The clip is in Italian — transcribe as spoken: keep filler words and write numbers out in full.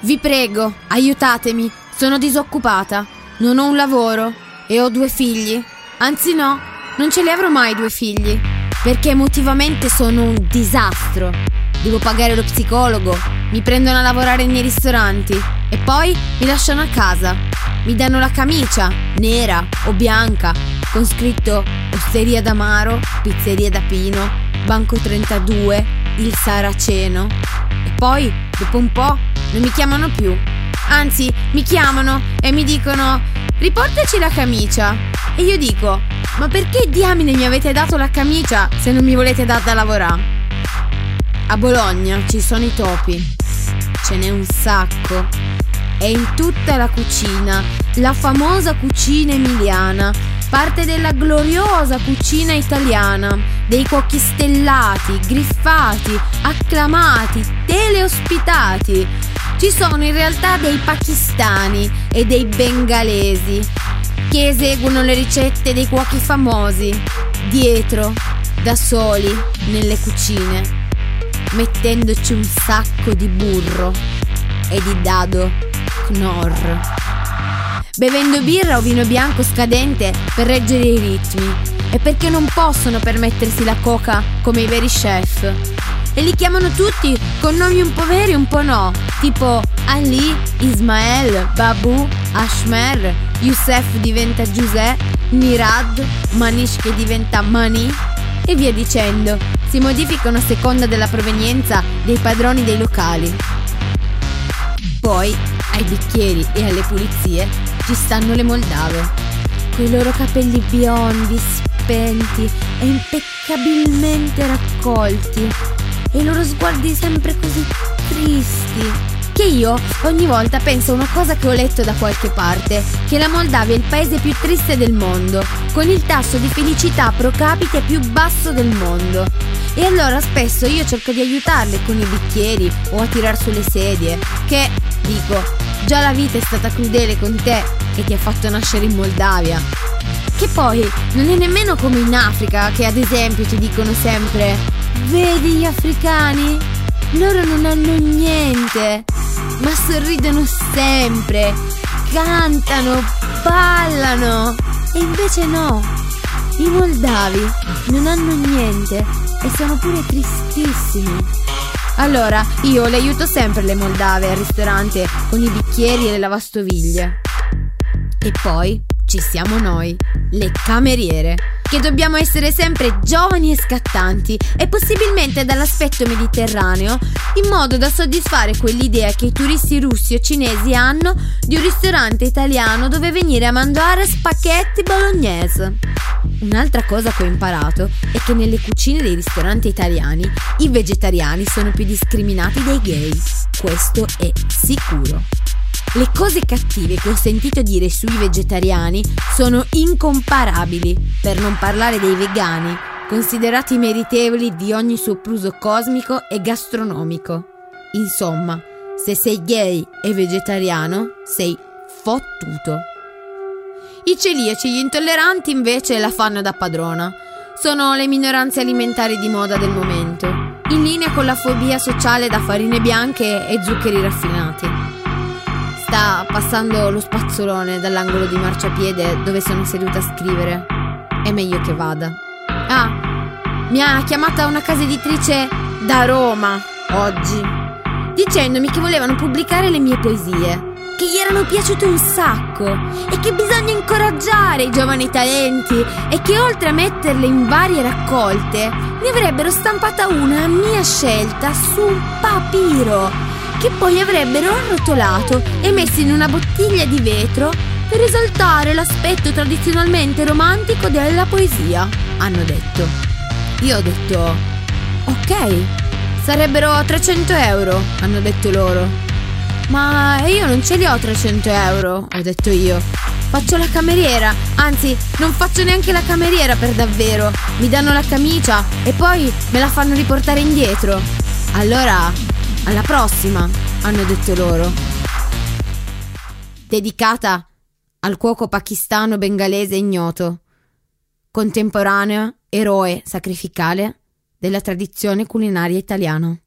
Vi prego, aiutatemi, sono disoccupata, non ho un lavoro e ho due figli. Anzi no, non ce li avrò mai due figli, perché emotivamente sono un disastro. Devo pagare lo psicologo, mi prendono a lavorare nei ristoranti e poi mi lasciano a casa. Mi danno la camicia, nera o bianca, con scritto Osteria d'Amaro, Pizzeria da Pino, Banco trentadue, Il Saraceno. E poi, dopo un po', non mi chiamano più. Anzi, mi chiamano e mi dicono: riportaci la camicia. E io dico: ma perché diamine mi avete dato la camicia se non mi volete dar da lavorare? A Bologna ci sono i topi. Ce n'è un sacco. E in tutta la cucina, la famosa cucina emiliana, parte della gloriosa cucina italiana, dei cuochi stellati, griffati, acclamati, teleospitati. Ci sono in realtà dei pakistani e dei bengalesi che eseguono le ricette dei cuochi famosi, dietro, da soli, nelle cucine, mettendoci un sacco di burro e di dado Knorr, bevendo birra o vino bianco scadente per reggere i ritmi, e perché non possono permettersi la coca come i veri chef. E li chiamano tutti con nomi un po' veri e un po' no, tipo Ali, Ismael, Babu, Ashmer, Youssef diventa Giuseppe, Mirad, Manish che diventa Mani, e via dicendo. Si modificano a seconda della provenienza dei padroni dei locali. Poi, ai bicchieri e alle pulizie, ci stanno le moldave, coi loro capelli biondi, spenti e impeccabilmente raccolti, e i loro sguardi sempre così tristi, che io ogni volta penso a una cosa che ho letto da qualche parte, che la Moldavia è il paese più triste del mondo, con il tasso di felicità pro capite più basso del mondo. E allora spesso io cerco di aiutarle con i bicchieri o a tirar su le sedie, che, dico, già la vita è stata crudele con te che ti ha fatto nascere in Moldavia. Che poi non è nemmeno come in Africa, che ad esempio ti dicono sempre: vedi gli africani? Loro non hanno niente, ma sorridono sempre, cantano, ballano. E invece no, i moldavi non hanno niente e sono pure tristissimi. Allora io le aiuto sempre le moldave al ristorante con i bicchieri e le lavastoviglie. E poi ci siamo noi, le cameriere, che dobbiamo essere sempre giovani e scattanti e possibilmente dall'aspetto mediterraneo, in modo da soddisfare quell'idea che i turisti russi o cinesi hanno di un ristorante italiano dove venire a mangiare spaghetti bolognese. Un'altra cosa che ho imparato è che nelle cucine dei ristoranti italiani i vegetariani sono più discriminati dei gay. Questo è sicuro. Le cose cattive che ho sentito dire sui vegetariani sono incomparabili, per non parlare dei vegani, considerati meritevoli di ogni sopruso cosmico e gastronomico. Insomma, se sei gay e vegetariano, sei fottuto. I celiaci e gli intolleranti invece la fanno da padrona. Sono le minoranze alimentari di moda del momento, in linea con la fobia sociale da farine bianche e zuccheri raffinati. Sta passando lo spazzolone dall'angolo di marciapiede dove sono seduta a scrivere. È meglio che vada. Ah, mi ha chiamata una casa editrice da Roma oggi, dicendomi che volevano pubblicare le mie poesie, che gli erano piaciute un sacco e che bisogna incoraggiare i giovani talenti, e che oltre a metterle in varie raccolte ne avrebbero stampata una a mia scelta su un papiro, che poi avrebbero arrotolato e messo in una bottiglia di vetro per esaltare l'aspetto tradizionalmente romantico della poesia, hanno detto. Io ho detto: ok, sarebbero trecento euro, hanno detto loro. Ma io non ce li ho trecento euro, ho detto io. Faccio la cameriera, anzi non faccio neanche la cameriera per davvero. Mi danno la camicia e poi me la fanno riportare indietro. Allora, alla prossima, hanno detto loro. Dedicata al cuoco pakistano bengalese ignoto, contemporaneo eroe sacrificale della tradizione culinaria italiana.